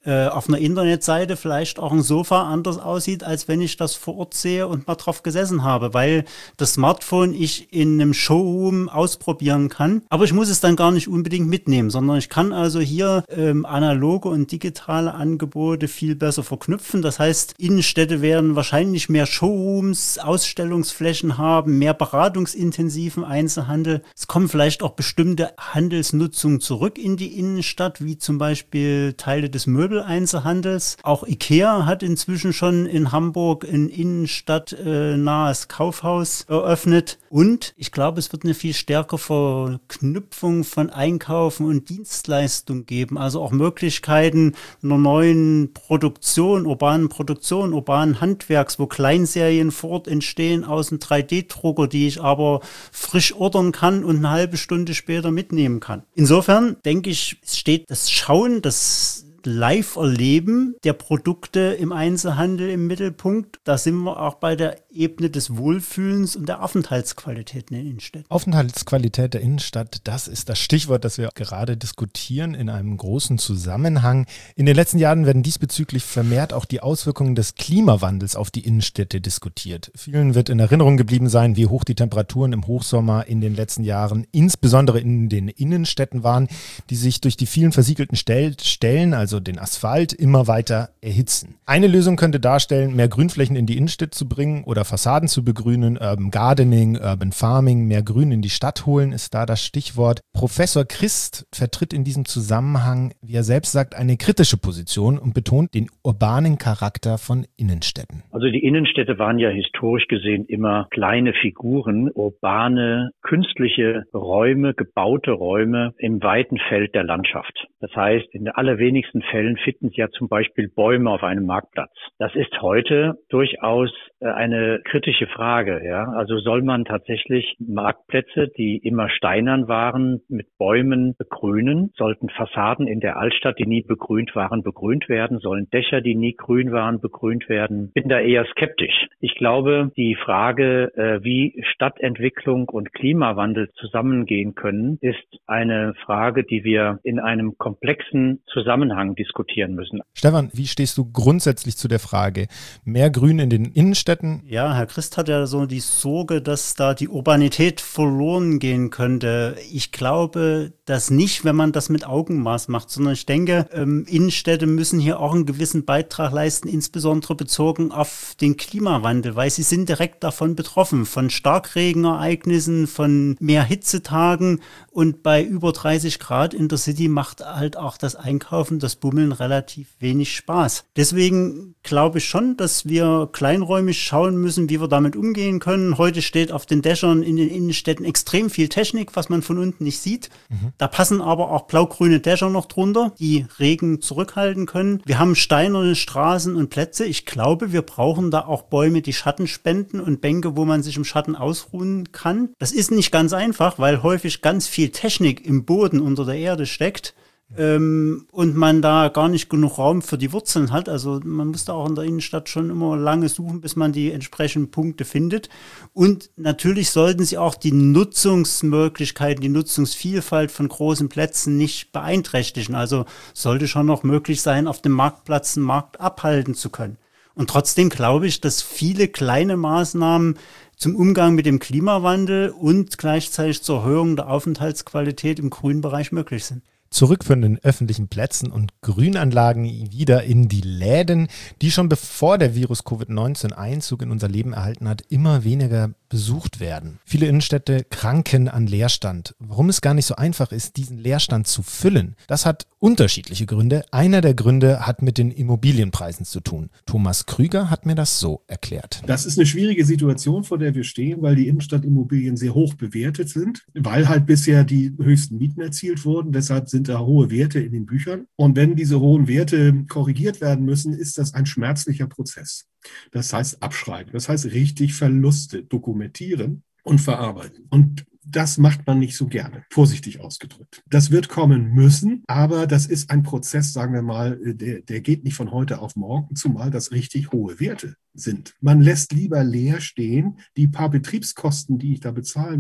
äh, auf einer Internetseite vielleicht auch ein Sofa anders aussieht, als wenn ich das vor Ort sehe und mal drauf gesessen habe, weil das Smartphone ich in einem Showroom ausprobieren kann. Aber ich muss es dann gar nicht unbedingt mitnehmen, sondern ich kann also hier ähm, analoge und digitale Angebote viel besser verknüpfen. Das heißt, Innenstädte werden wahrscheinlich mehr Showrooms, Ausstellungsflächen haben, mehr beratungsintensiven Einzelhandel. Es kommen vielleicht auch bestimmte Handelsnutzungen zurück in die Innenstadt, wie zum Beispiel Teile des Möbeleinzelhandels. Auch IKEA hat inzwischen schon in Hamburg ein innenstadtnahes Kaufhaus eröffnet. Und ich glaube, es wird eine viel stärkere Verknüpfung von Einkaufen und Dienstleistung geben. Also auch Möglichkeiten einer neuen Produktion, urbanen Produktion, urbanen Handwerks, wo Kleinserien vor Ort entstehen aus einem drei D Drucker, die ich aber frisch ordern kann und eine halbe Stunde später mitnehmen kann. Insofern denke ich, es steht das Schauen, das Live-Erleben der Produkte im Einzelhandel im Mittelpunkt. Da sind wir auch bei der Ebene des Wohlfühlens und der Aufenthaltsqualität in den Innenstädten. Aufenthaltsqualität der Innenstadt, das ist das Stichwort, das wir gerade diskutieren in einem großen Zusammenhang. In den letzten Jahren werden diesbezüglich vermehrt auch die Auswirkungen des Klimawandels auf die Innenstädte diskutiert. Vielen wird in Erinnerung geblieben sein, wie hoch die Temperaturen im Hochsommer in den letzten Jahren, insbesondere in den Innenstädten waren, die sich durch die vielen versiegelten Stellen, also den Asphalt, immer weiter erhitzen. Eine Lösung könnte darstellen, mehr Grünflächen in die Innenstadt zu bringen oder Fassaden zu begrünen, Urban Gardening, Urban Farming, mehr Grün in die Stadt holen, ist da das Stichwort. Professor Christ vertritt in diesem Zusammenhang, wie er selbst sagt, eine kritische Position und betont den urbanen Charakter von Innenstädten. Also die Innenstädte waren ja historisch gesehen immer kleine Figuren, urbane, künstliche Räume, gebaute Räume im weiten Feld der Landschaft. Das heißt, in den allerwenigsten Fällen finden Sie ja zum Beispiel Bäume auf einem Marktplatz. Das ist heute durchaus eine kritische Frage, ja. Also soll man tatsächlich Marktplätze, die immer steinern waren, mit Bäumen begrünen? Sollten Fassaden in der Altstadt, die nie begrünt waren, begrünt werden? Sollen Dächer, die nie grün waren, begrünt werden? Bin da eher skeptisch. Ich glaube, die Frage, wie Stadtentwicklung und Klimawandel zusammengehen können, ist eine Frage, die wir in einem komplexen Zusammenhang diskutieren müssen. Stefan, wie stehst du grundsätzlich zu der Frage, mehr Grün in den Innenstädten? Ja, Herr Christ hat ja so die Sorge, dass da die Urbanität verloren gehen könnte. Ich glaube das nicht, wenn man das mit Augenmaß macht, sondern ich denke, ähm, Innenstädte müssen hier auch einen gewissen Beitrag leisten, insbesondere bezogen auf den Klimawandel, weil sie sind direkt davon betroffen, von Starkregenereignissen, von mehr Hitzetagen, und bei über dreißig Grad in der City macht halt auch das Einkaufen, das Bummeln relativ wenig Spaß. Deswegen glaube ich schon, dass wir kleinräumig schauen müssen, wie wir damit umgehen können. Heute steht auf den Dächern in den Innenstädten extrem viel Technik, was man von unten nicht sieht. Mhm. Da passen aber auch blau-grüne Dächer noch drunter, die Regen zurückhalten können. Wir haben steinerne Straßen und Plätze. Ich glaube, wir brauchen da auch Bäume, die Schatten spenden, und Bänke, wo man sich im Schatten ausruhen kann. Das ist nicht ganz einfach, weil häufig ganz viel Technik im Boden unter der Erde steckt. Ähm, und man da gar nicht genug Raum für die Wurzeln hat. Also man muss da auch in der Innenstadt schon immer lange suchen, bis man die entsprechenden Punkte findet. Und natürlich sollten sie auch die Nutzungsmöglichkeiten, die Nutzungsvielfalt von großen Plätzen nicht beeinträchtigen. Also sollte schon noch möglich sein, auf dem Marktplatz einen Markt abhalten zu können. Und trotzdem glaube ich, dass viele kleine Maßnahmen zum Umgang mit dem Klimawandel und gleichzeitig zur Erhöhung der Aufenthaltsqualität im Grünbereich möglich sind. Zurück von den öffentlichen Plätzen und Grünanlagen wieder in die Läden, die schon bevor der Virus Covid neunzehn Einzug in unser Leben erhalten hat, immer weniger besucht werden. Viele Innenstädte kranken an Leerstand. Warum es gar nicht so einfach ist, diesen Leerstand zu füllen, das hat unterschiedliche Gründe. Einer der Gründe hat mit den Immobilienpreisen zu tun. Thomas Krüger hat mir das so erklärt. Das ist eine schwierige Situation, vor der wir stehen, weil die Innenstadtimmobilien sehr hoch bewertet sind, weil halt bisher die höchsten Mieten erzielt wurden. Deshalb sind da hohe Werte in den Büchern. Und wenn diese hohen Werte korrigiert werden müssen, ist das ein schmerzlicher Prozess. Das heißt abschreiben, das heißt richtig Verluste dokumentieren und verarbeiten. Und das macht man nicht so gerne, vorsichtig ausgedrückt. Das wird kommen müssen, aber das ist ein Prozess, sagen wir mal, der, der geht nicht von heute auf morgen, zumal das richtig hohe Werte sind. Man lässt lieber leer stehen, die paar Betriebskosten, die ich da bezahlen muss,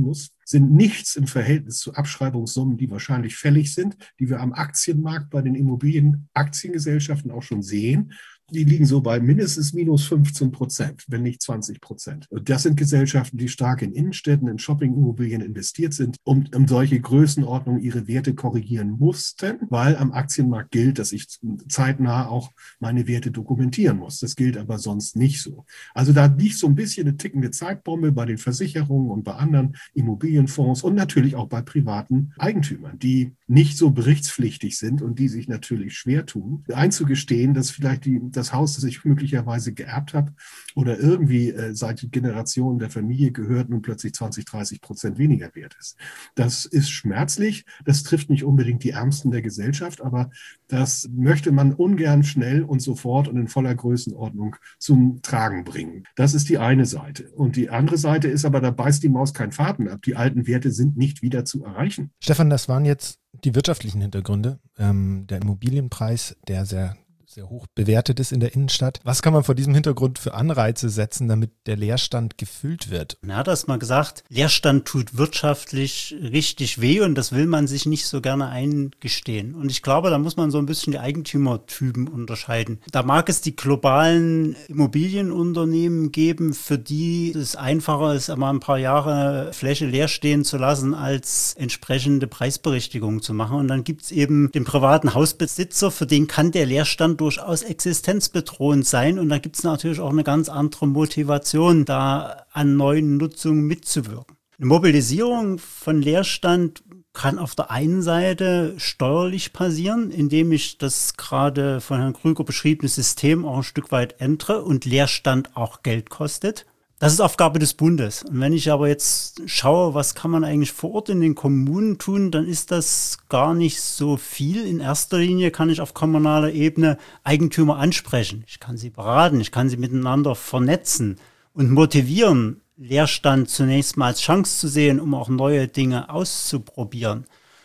sind nichts im Verhältnis zu Abschreibungssummen, die wahrscheinlich fällig sind, die wir am Aktienmarkt bei den Immobilienaktiengesellschaften auch schon sehen. Die liegen so bei mindestens minus fünfzehn Prozent, wenn nicht zwanzig Prozent. Und das sind Gesellschaften, die stark in Innenstädten, in Shoppingimmobilien investiert sind und um solche Größenordnungen ihre Werte korrigieren mussten, weil am Aktienmarkt gilt, dass ich zeitnah auch meine Werte dokumentieren muss. Das gilt aber sonst nicht so. Also da liegt so ein bisschen eine tickende Zeitbombe bei den Versicherungen und bei anderen Immobilienfonds und natürlich auch bei privaten Eigentümern, die nicht so berichtspflichtig sind und die sich natürlich schwer tun, einzugestehen, dass vielleicht die das Haus, das ich möglicherweise geerbt habe oder irgendwie äh, seit Generationen der Familie gehört, nun plötzlich zwanzig, dreißig Prozent weniger wert ist. Das ist schmerzlich. Das trifft nicht unbedingt die Ärmsten der Gesellschaft, aber das möchte man ungern schnell und sofort und in voller Größenordnung zum Tragen bringen. Das ist die eine Seite. Und die andere Seite ist aber, da beißt die Maus keinen Faden ab. Die alten Werte sind nicht wieder zu erreichen. Stefan, das waren jetzt die wirtschaftlichen Hintergründe. Ähm, der Immobilienpreis, der sehr sehr hoch bewertet ist in der Innenstadt. Was kann man vor diesem Hintergrund für Anreize setzen, damit der Leerstand gefüllt wird? Er hat das mal gesagt, Leerstand tut wirtschaftlich richtig weh und das will man sich nicht so gerne eingestehen. Und ich glaube, da muss man so ein bisschen die Eigentümertypen unterscheiden. Da mag es die globalen Immobilienunternehmen geben, für die es einfacher ist, einmal ein paar Jahre Fläche leer stehen zu lassen, als entsprechende Preisberichtigung zu machen. Und dann gibt es eben den privaten Hausbesitzer, für den kann der Leerstand durchaus existenzbedrohend sein und da gibt es natürlich auch eine ganz andere Motivation, da an neuen Nutzungen mitzuwirken. Eine Mobilisierung von Leerstand kann auf der einen Seite steuerlich passieren, indem ich das gerade von Herrn Krüger beschriebene System auch ein Stück weit ändere und Leerstand auch Geld kostet. Das ist Aufgabe des Bundes. Und wenn ich aber jetzt schaue, was kann man eigentlich vor Ort in den Kommunen tun, dann ist das gar nicht so viel. In erster Linie kann ich auf kommunaler Ebene Eigentümer ansprechen. Ich kann sie beraten, ich kann sie miteinander vernetzen und motivieren, Leerstand zunächst mal als Chance zu sehen, um auch neue Dinge auszuprobieren.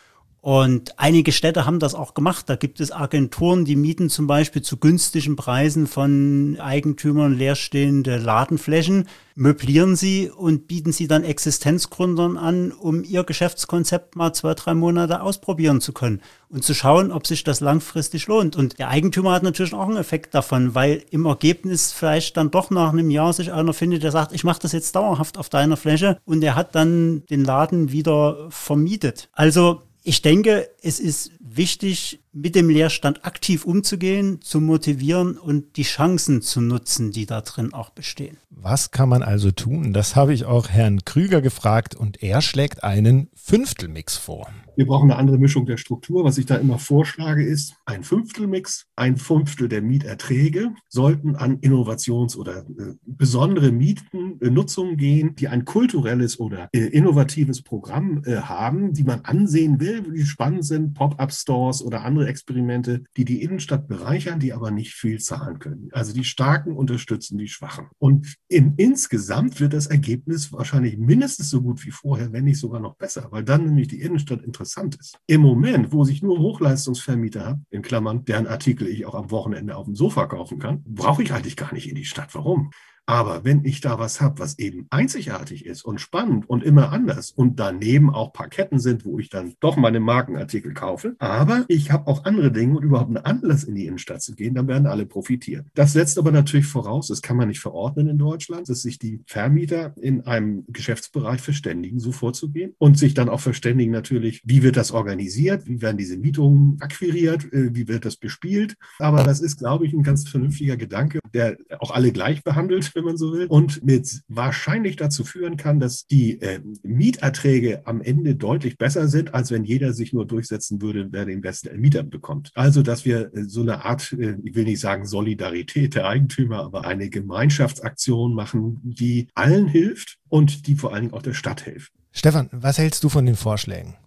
Und einige Städte haben das auch gemacht. Da gibt es Agenturen, die mieten zum Beispiel zu günstigen Preisen von Eigentümern leerstehende Ladenflächen, möblieren sie und bieten sie dann Existenzgründern an, um ihr Geschäftskonzept mal zwei, drei Monate ausprobieren zu können und zu schauen, ob sich das langfristig lohnt. Und der Eigentümer hat natürlich auch einen Effekt davon, weil im Ergebnis vielleicht dann doch nach einem Jahr sich einer findet, der sagt, ich mache das jetzt dauerhaft auf deiner Fläche und er hat dann den Laden wieder vermietet. Also ich denke, es ist wichtig, mit dem Leerstand aktiv umzugehen, zu motivieren und die Chancen zu nutzen, die da drin auch bestehen. Was kann man also tun? Das habe ich auch Herrn Krüger gefragt und er schlägt einen Fünftelmix vor. Wir brauchen eine andere Mischung der Struktur. Was ich da immer vorschlage, ist ein Fünftelmix. Ein Fünftel der Mieterträge sollten an Innovations- oder äh, besondere Mietennutzungen gehen, die ein kulturelles oder äh, innovatives Programm äh, haben, die man ansehen will, die spannend sind, Pop-up-Stores oder andere Experimente, die die Innenstadt bereichern, die aber nicht viel zahlen können. Also die Starken unterstützen die Schwachen. Und in, insgesamt wird das Ergebnis wahrscheinlich mindestens so gut wie vorher, wenn nicht sogar noch besser, weil dann nämlich die Innenstadt interessant ist. Im Moment, wo ich nur Hochleistungsvermieter habe, in Klammern, deren Artikel ich auch am Wochenende auf dem Sofa kaufen kann, brauche ich eigentlich gar nicht in die Stadt. Warum? Aber wenn ich da was habe, was eben einzigartig ist und spannend und immer anders und daneben auch Parketten sind, wo ich dann doch meine Markenartikel kaufe, aber ich habe auch andere Dinge und überhaupt einen Anlass in die Innenstadt zu gehen, dann werden alle profitieren. Das setzt aber natürlich voraus, das kann man nicht verordnen in Deutschland, dass sich die Vermieter in einem Geschäftsbereich verständigen, so vorzugehen und sich dann auch verständigen natürlich, wie wird das organisiert, wie werden diese Mietungen akquiriert, wie wird das bespielt. Aber das ist, glaube ich, ein ganz vernünftiger Gedanke, der auch alle gleich behandelt, wenn man so will, und mit wahrscheinlich dazu führen kann, dass die äh, Mieterträge am Ende deutlich besser sind, als wenn jeder sich nur durchsetzen würde, wer den besten Mieter bekommt. Also, dass wir äh, so eine Art, äh, ich will nicht sagen Solidarität der Eigentümer, aber eine Gemeinschaftsaktion machen, die allen hilft und die vor allen Dingen auch der Stadt hilft. Stefan, was hältst du von den Vorschlägen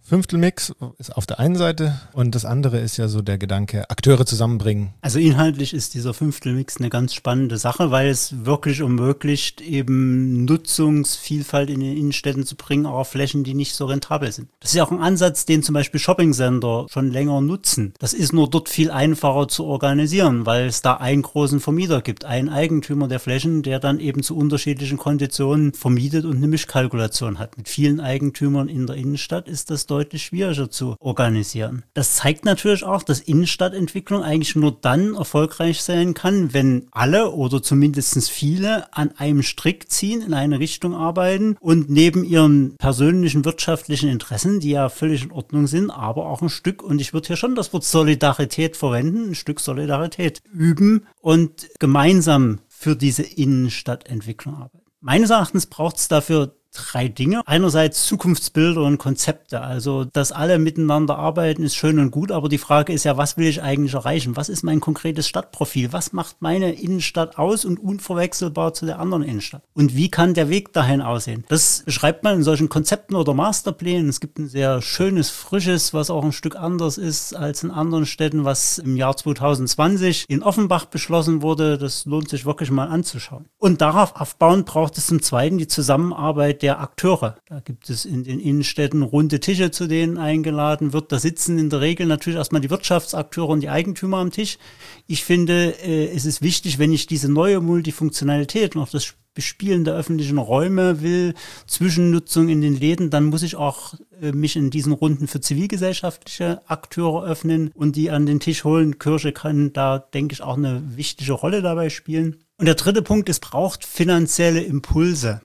Fünftelmix ist auf der einen Seite und das andere ist ja so der Gedanke, Akteure zusammenbringen. Also inhaltlich ist dieser Fünftelmix eine ganz spannende Sache, weil es wirklich ermöglicht, eben Nutzungsvielfalt in den Innenstädten zu bringen, auch auf Flächen, die nicht so rentabel sind. Das ist ja auch ein Ansatz, den zum Beispiel Shopping-Center schon länger nutzen. Das ist nur dort viel einfacher zu organisieren, weil es da einen großen Vermieter gibt, einen Eigentümer der Flächen, der dann eben zu unterschiedlichen Konditionen vermietet und eine Mischkalkulation hat. Mit vielen Eigentümern in der Innenstadt ist das deutlich schwieriger zu organisieren. Das zeigt natürlich auch, dass Innenstadtentwicklung eigentlich nur dann erfolgreich sein kann, wenn alle oder zumindest viele an einem Strick ziehen, in eine Richtung arbeiten und neben ihren persönlichen wirtschaftlichen Interessen, die ja völlig in Ordnung sind, aber auch ein Stück, und ich würde hier schon das Wort Solidarität verwenden, ein Stück Solidarität üben und gemeinsam für diese Innenstadtentwicklung arbeiten. Meines Erachtens braucht es dafür drei Dinge. Einerseits Zukunftsbilder und Konzepte. Also, dass alle miteinander arbeiten, ist schön und gut, aber die Frage ist ja, was will ich eigentlich erreichen? Was ist mein konkretes Stadtprofil? Was macht meine Innenstadt aus und unverwechselbar zu der anderen Innenstadt? Und wie kann der Weg dahin aussehen? Das beschreibt man in solchen Konzepten oder Masterplänen. Es gibt ein sehr schönes, frisches, was auch ein Stück anders ist als in anderen Städten, was im Jahr zwanzig zwanzig in Offenbach beschlossen wurde. Das lohnt sich wirklich mal anzuschauen. Und darauf aufbauend braucht es zum Zweiten die Zusammenarbeit der Akteure. Da gibt es in den Innenstädten runde Tische, zu denen eingeladen wird. Da sitzen in der Regel natürlich erstmal die Wirtschaftsakteure und die Eigentümer am Tisch. Ich finde, äh, es ist wichtig, wenn ich diese neue Multifunktionalität und auch das Bespielen der öffentlichen Räume will, Zwischennutzung in den Läden, dann muss ich auch äh, mich in diesen Runden für zivilgesellschaftliche Akteure öffnen und die an den Tisch holen. Kirche kann da, denke ich, auch eine wichtige Rolle dabei spielen. Und der dritte Punkt, es braucht finanzielle Impulse.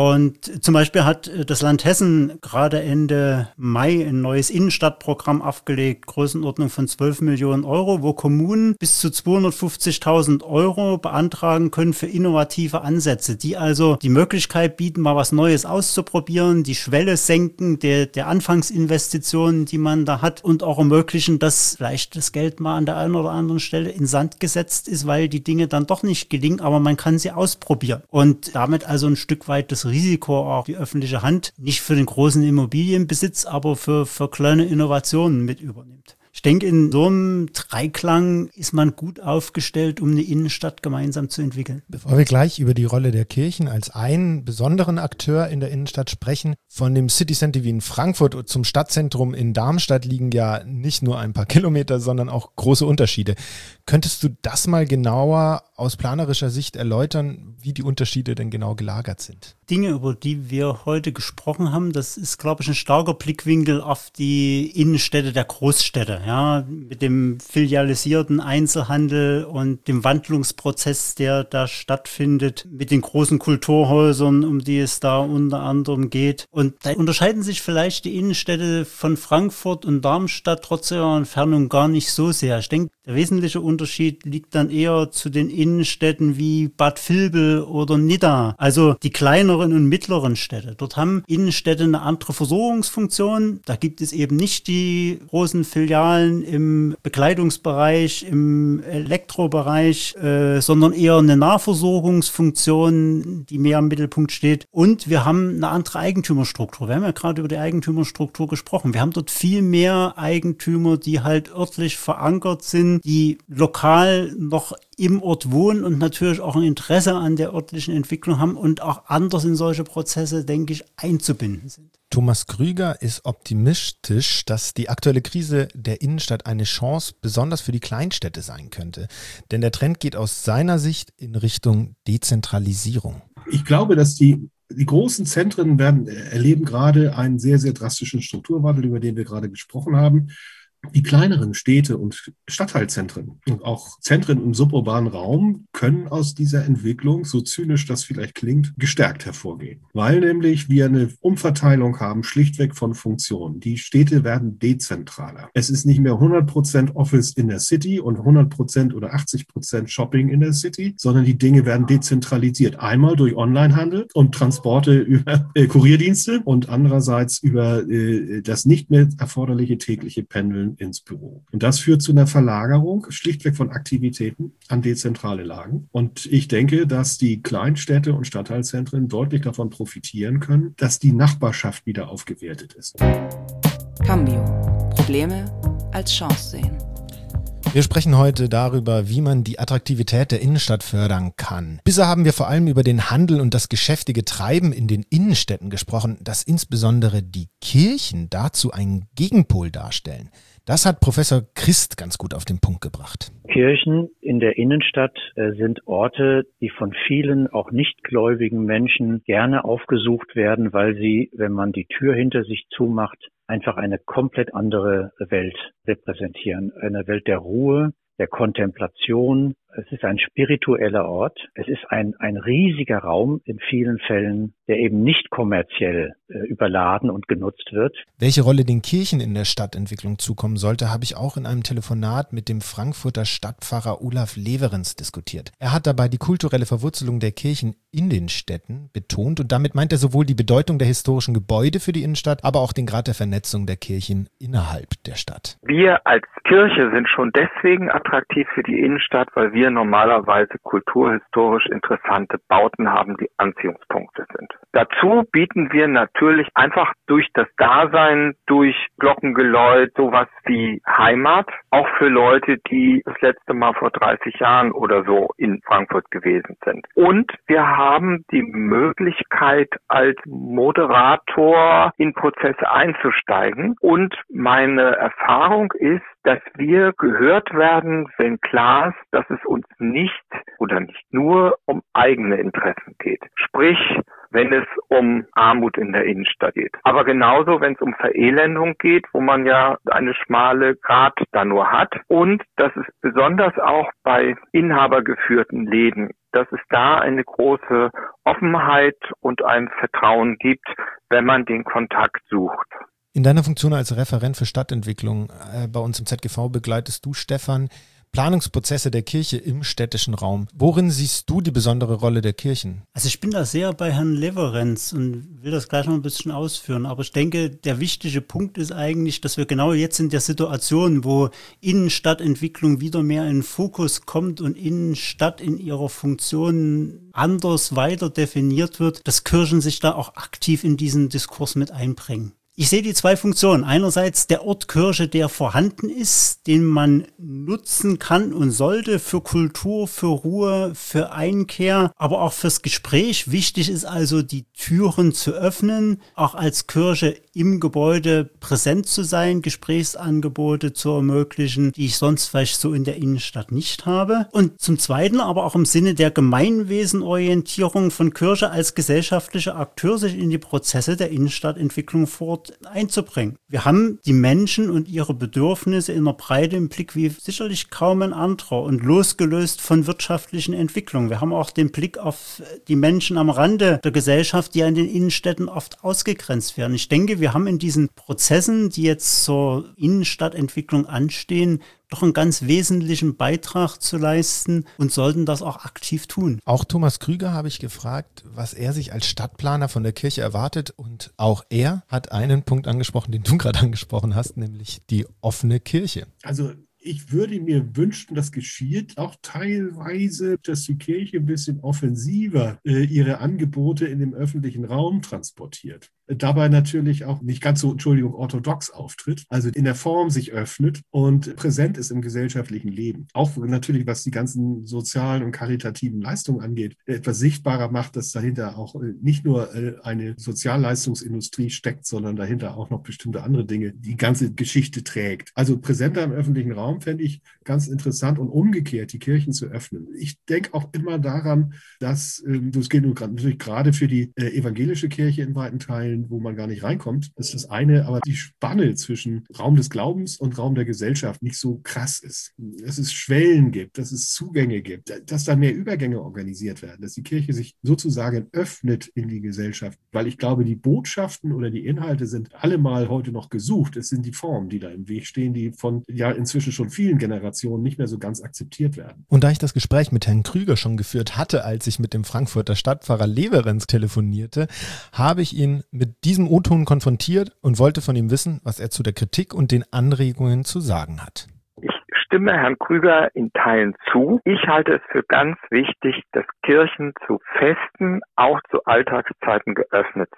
Und zum Beispiel hat das Land Hessen gerade Ende Mai ein neues Innenstadtprogramm aufgelegt, Größenordnung von zwölf Millionen Euro, wo Kommunen bis zu zweihundertfünfzigtausend Euro beantragen können für innovative Ansätze, die also die Möglichkeit bieten, mal was Neues auszuprobieren, die Schwelle senken der, der Anfangsinvestitionen, die man da hat, und auch ermöglichen, dass vielleicht das Geld mal an der einen oder anderen Stelle in Sand gesetzt ist, weil die Dinge dann doch nicht gelingen, aber man kann sie ausprobieren. Und damit also ein Stück weit das Risiko auch die öffentliche Hand nicht für den großen Immobilienbesitz, aber für, für kleine Innovationen mit übernimmt. Ich denke, in so einem Dreiklang ist man gut aufgestellt, um eine Innenstadt gemeinsam zu entwickeln. Bevor wir gleich über die Rolle der Kirchen als einen besonderen Akteur in der Innenstadt sprechen, von dem City Center wie in Frankfurt zum Stadtzentrum in Darmstadt liegen ja nicht nur ein paar Kilometer, sondern auch große Unterschiede. Könntest du das mal genauer aus planerischer Sicht erläutern, wie die Unterschiede denn genau gelagert sind? Dinge, über die wir heute gesprochen haben, das ist, glaube ich, ein starker Blickwinkel auf die Innenstädte der Großstädte, ja, mit dem filialisierten Einzelhandel und dem Wandlungsprozess, der da stattfindet, mit den großen Kulturhäusern, um die es da unter anderem geht. Und da unterscheiden sich vielleicht die Innenstädte von Frankfurt und Darmstadt trotz ihrer Entfernung gar nicht so sehr. Ich denke, der wesentliche Unterschied liegt dann eher zu den Innenstädten wie Bad Vilbel oder Nidda, also die kleineren und mittleren Städte. Dort haben Innenstädte eine andere Versorgungsfunktion. Da gibt es eben nicht die großen Filialen im Bekleidungsbereich, im Elektrobereich, äh, sondern eher eine Nahversorgungsfunktion, die mehr im Mittelpunkt steht. Und wir haben eine andere Eigentümerstruktur. Wir haben ja gerade über die Eigentümerstruktur gesprochen. Wir haben dort viel mehr Eigentümer, die halt örtlich verankert sind, die lokal noch im Ort wohnen und natürlich auch ein Interesse an der örtlichen Entwicklung haben und auch anders in solche Prozesse, denke ich, einzubinden sind. Thomas Krüger ist optimistisch, dass die aktuelle Krise der Innenstadt eine Chance besonders für die Kleinstädte sein könnte. Denn der Trend geht aus seiner Sicht in Richtung Dezentralisierung. Ich glaube, dass die Die großen Zentren werden, erleben gerade einen sehr, sehr drastischen Strukturwandel, über den wir gerade gesprochen haben. Die kleineren Städte und Stadtteilzentren und auch Zentren im suburbanen Raum können aus dieser Entwicklung, so zynisch das vielleicht klingt, gestärkt hervorgehen. Weil nämlich wir eine Umverteilung haben, schlichtweg von Funktionen. Die Städte werden dezentraler. Es ist nicht mehr hundert Prozent Office in der City und hundert Prozent oder achtzig Prozent Shopping in der City, sondern die Dinge werden dezentralisiert. Einmal durch Onlinehandel und Transporte über äh, Kurierdienste und andererseits über äh, das nicht mehr erforderliche tägliche Pendeln ins Büro. Und das führt zu einer Verlagerung schlichtweg von Aktivitäten an dezentrale Lagen. Und ich denke, dass die Kleinstädte und Stadtteilzentren deutlich davon profitieren können, dass die Nachbarschaft wieder aufgewertet ist. Cambio. Probleme als Chance sehen. Wir sprechen heute darüber, wie man die Attraktivität der Innenstadt fördern kann. Bisher haben wir vor allem über den Handel und das geschäftige Treiben in den Innenstädten gesprochen, dass insbesondere die Kirchen dazu einen Gegenpol darstellen. Das hat Professor Christ ganz gut auf den Punkt gebracht. Kirchen in der Innenstadt äh, sind Orte, die von vielen auch nichtgläubigen Menschen gerne aufgesucht werden, weil sie, wenn man die Tür hinter sich zumacht, einfach eine komplett andere Welt repräsentieren. Eine Welt der Ruhe, der Kontemplation. Es ist ein spiritueller Ort. Es ist ein, ein riesiger Raum in vielen Fällen, der eben nicht kommerziell äh, überladen und genutzt wird. Welche Rolle den Kirchen in der Stadtentwicklung zukommen sollte, habe ich auch in einem Telefonat mit dem Frankfurter Stadtpfarrer Olaf Leverenz diskutiert. Er hat dabei die kulturelle Verwurzelung der Kirchen in den Städten betont und damit meint er sowohl die Bedeutung der historischen Gebäude für die Innenstadt, aber auch den Grad der Vernetzung der Kirchen innerhalb der Stadt. Wir als Kirche sind schon deswegen attraktiv für die Innenstadt, weil wir normalerweise kulturhistorisch interessante Bauten haben, die Anziehungspunkte sind. Dazu bieten wir natürlich einfach durch das Dasein, durch Glockengeläut, sowas wie Heimat, auch für Leute, die das letzte Mal vor dreißig Jahren oder so in Frankfurt gewesen sind. Und wir haben die Möglichkeit, als Moderator in Prozesse einzusteigen. Und meine Erfahrung ist, dass wir gehört werden, wenn klar ist, dass es uns nicht oder nicht nur um eigene Interessen geht. Sprich, wenn es um Armut in der Innenstadt geht. Aber genauso, wenn es um Verelendung geht, wo man ja eine schmale Grat da nur hat. Und dass es besonders auch bei inhabergeführten Läden, dass es da eine große Offenheit und ein Vertrauen gibt, wenn man den Kontakt sucht. In deiner Funktion als Referent für Stadtentwicklung äh, bei uns im Z G V begleitest du, Stefan, Planungsprozesse der Kirche im städtischen Raum. Worin siehst du die besondere Rolle der Kirchen? Also ich bin da sehr bei Herrn Leverenz und will das gleich noch ein bisschen ausführen. Aber ich denke, der wichtige Punkt ist eigentlich, dass wir genau jetzt in der Situation, wo Innenstadtentwicklung wieder mehr in den Fokus kommt und Innenstadt in ihrer Funktion anders weiter definiert wird, dass Kirchen sich da auch aktiv in diesen Diskurs mit einbringen. Ich sehe die zwei Funktionen. Einerseits der Ort Kirche, der vorhanden ist, den man nutzen kann und sollte für Kultur, für Ruhe, für Einkehr, aber auch fürs Gespräch. Wichtig ist also, die Türen zu öffnen, auch als Kirche im Gebäude präsent zu sein, Gesprächsangebote zu ermöglichen, die ich sonst vielleicht so in der Innenstadt nicht habe. Und zum Zweiten aber auch im Sinne der Gemeinwesenorientierung von Kirche als gesellschaftlicher Akteur sich in die Prozesse der Innenstadtentwicklung vor einzubringen. Wir haben die Menschen und ihre Bedürfnisse in der Breite im Blick wie sicherlich kaum ein anderer und losgelöst von wirtschaftlichen Entwicklungen. Wir haben auch den Blick auf die Menschen am Rande der Gesellschaft, die an den Innenstädten oft ausgegrenzt werden. Ich denke, wir haben in diesen Prozessen, die jetzt zur Innenstadtentwicklung anstehen, doch einen ganz wesentlichen Beitrag zu leisten und sollten das auch aktiv tun. Auch Thomas Krüger habe ich gefragt, was er sich als Stadtplaner von der Kirche erwartet, und auch er hat einen Punkt angesprochen, den du gerade angesprochen hast, nämlich die offene Kirche. Also ich würde mir wünschen, das geschieht auch teilweise, dass die Kirche ein bisschen offensiver äh, ihre Angebote in dem öffentlichen Raum transportiert. Dabei natürlich auch nicht ganz so, Entschuldigung, orthodox auftritt, also in der Form sich öffnet und präsent ist im gesellschaftlichen Leben. Auch natürlich, was die ganzen sozialen und karitativen Leistungen angeht, etwas sichtbarer macht, dass dahinter auch nicht nur eine Sozialleistungsindustrie steckt, sondern dahinter auch noch bestimmte andere Dinge die ganze Geschichte trägt. Also präsenter im öffentlichen Raum fände ich ganz interessant und umgekehrt die Kirchen zu öffnen. Ich denke auch immer daran, dass, das gilt natürlich gerade für die evangelische Kirche in weiten Teilen, wo man gar nicht reinkommt, das ist das eine, aber die Spanne zwischen Raum des Glaubens und Raum der Gesellschaft nicht so krass ist. Dass es Schwellen gibt, dass es Zugänge gibt, dass da mehr Übergänge organisiert werden, dass die Kirche sich sozusagen öffnet in die Gesellschaft, weil ich glaube, die Botschaften oder die Inhalte sind allemal heute noch gesucht. Es sind die Formen, die da im Weg stehen, die von ja inzwischen schon vielen Generationen nicht mehr so ganz akzeptiert werden. Und da ich das Gespräch mit Herrn Krüger schon geführt hatte, als ich mit dem Frankfurter Stadtpfarrer Leverenz telefonierte, habe ich ihn mit mit diesem O-Ton konfrontiert und wollte von ihm wissen, was er zu der Kritik und den Anregungen zu sagen hat. Ich stimme Herrn Krüger in Teilen zu. Ich halte es für ganz wichtig, dass Kirchen zu Festen, auch zu Alltagszeiten geöffnet sind.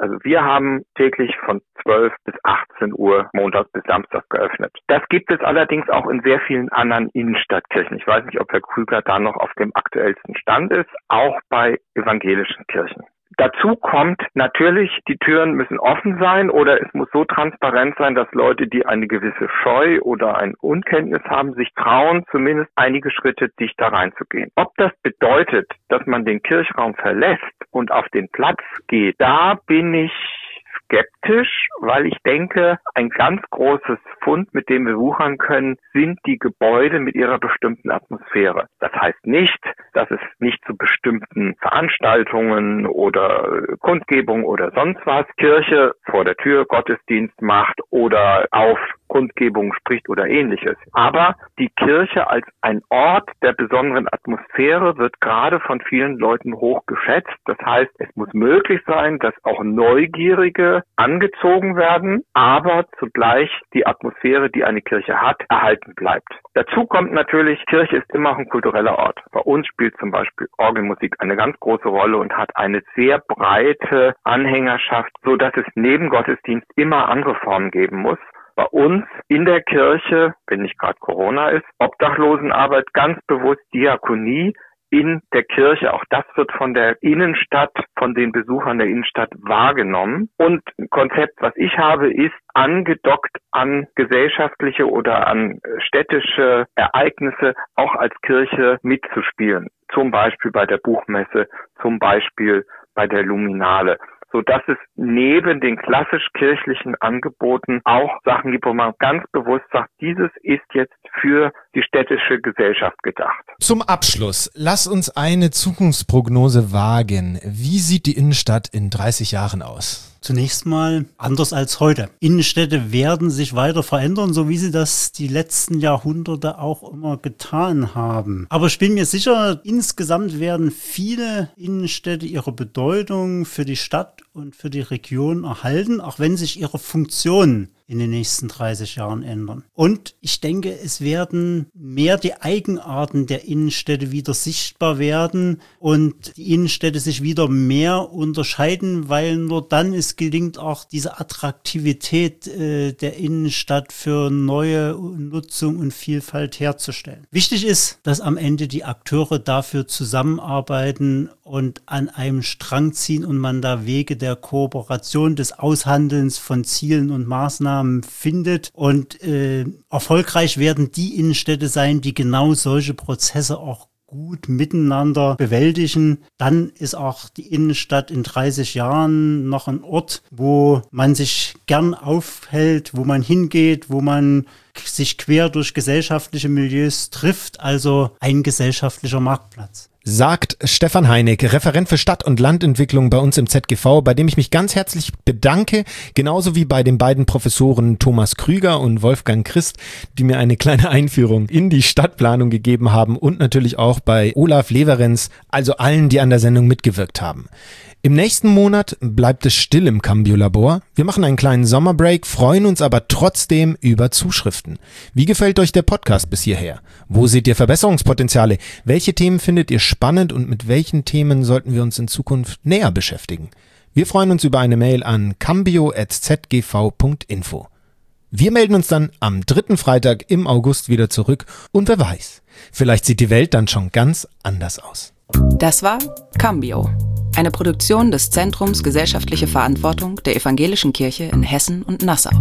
Also wir haben täglich von zwölf bis achtzehn Uhr montags bis samstags geöffnet. Das gibt es allerdings auch in sehr vielen anderen Innenstadtkirchen. Ich weiß nicht, ob Herr Krüger da noch auf dem aktuellsten Stand ist, auch bei evangelischen Kirchen. Dazu kommt natürlich, die Türen müssen offen sein oder es muss so transparent sein, dass Leute, die eine gewisse Scheu oder ein Unkenntnis haben, sich trauen, zumindest einige Schritte dichter reinzugehen. Ob das bedeutet, dass man den Kirchraum verlässt und auf den Platz geht, da bin ich skeptisch, weil ich denke, ein ganz großes Fund, mit dem wir wuchern können, sind die Gebäude mit ihrer bestimmten Atmosphäre. Das heißt nicht, dass es nicht zu bestimmten Veranstaltungen oder Kundgebungen oder sonst was Kirche vor der Tür Gottesdienst macht oder auf Kundgebungen spricht oder ähnliches. Aber die Kirche als ein Ort der besonderen Atmosphäre wird gerade von vielen Leuten hoch geschätzt. Das heißt, es muss möglich sein, dass auch Neugierige angezogen werden, aber zugleich die Atmosphäre, die eine Kirche hat, erhalten bleibt. Dazu kommt natürlich, Kirche ist immer auch ein kultureller Ort. Bei uns spielt zum Beispiel Orgelmusik eine ganz große Rolle und hat eine sehr breite Anhängerschaft, so dass es neben Gottesdienst immer andere Formen geben muss. Bei uns in der Kirche, wenn nicht gerade Corona ist, Obdachlosenarbeit, ganz bewusst Diakonie in der Kirche. Auch das wird von der Innenstadt, von den Besuchern der Innenstadt wahrgenommen. Und ein Konzept, was ich habe, ist angedockt an gesellschaftliche oder an städtische Ereignisse auch als Kirche mitzuspielen. Zum Beispiel bei der Buchmesse, zum Beispiel bei der Luminale. So dass es neben den klassisch kirchlichen Angeboten auch Sachen gibt, wo man ganz bewusst sagt, dieses ist jetzt für die städtische Gesellschaft gedacht. Zum Abschluss, lass uns eine Zukunftsprognose wagen. Wie sieht die Innenstadt in dreißig Jahren aus? Zunächst mal anders als heute. Innenstädte werden sich weiter verändern, so wie sie das die letzten Jahrhunderte auch immer getan haben. Aber ich bin mir sicher, insgesamt werden viele Innenstädte ihre Bedeutung für die Stadt und für die Region erhalten, auch wenn sich ihre Funktionen in den nächsten dreißig Jahren ändern. Und ich denke, es werden mehr die Eigenarten der Innenstädte wieder sichtbar werden und die Innenstädte sich wieder mehr unterscheiden, weil nur dann es gelingt, auch diese Attraktivität äh, der Innenstadt für neue Nutzung und Vielfalt herzustellen. Wichtig ist, dass am Ende die Akteure dafür zusammenarbeiten und an einem Strang ziehen und man da Wege der Kooperation, des Aushandelns von Zielen und Maßnahmen findet. Und äh, erfolgreich werden die Innenstädte sein, die genau solche Prozesse auch gut miteinander bewältigen. Dann ist auch die Innenstadt in dreißig Jahren noch ein Ort, wo man sich gern aufhält, wo man hingeht, wo man sich quer durch gesellschaftliche Milieus trifft, also ein gesellschaftlicher Marktplatz. Sagt Stefan Heinig, Referent für Stadt- und Landentwicklung bei uns im Z G V, bei dem ich mich ganz herzlich bedanke, genauso wie bei den beiden Professoren Thomas Krüger und Wolfgang Christ, die mir eine kleine Einführung in die Stadtplanung gegeben haben, und natürlich auch bei Olaf Leverenz, also allen, die an der Sendung mitgewirkt haben. Im nächsten Monat bleibt es still im Cambio-Labor. Wir machen einen kleinen Sommerbreak, freuen uns aber trotzdem über Zuschriften. Wie gefällt euch der Podcast bis hierher? Wo seht ihr Verbesserungspotenziale? Welche Themen findet ihr spannend und mit welchen Themen sollten wir uns in Zukunft näher beschäftigen? Wir freuen uns über eine Mail an cambio at z g v punkt info. Wir melden uns dann am dritten Freitag im August wieder zurück und wer weiß, vielleicht sieht die Welt dann schon ganz anders aus. Das war Cambio, eine Produktion des Zentrums Gesellschaftliche Verantwortung der Evangelischen Kirche in Hessen und Nassau.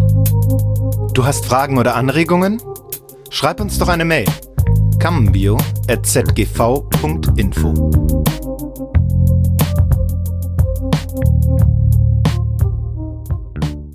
Du hast Fragen oder Anregungen? Schreib uns doch eine Mail. cambio at z g v punkt info.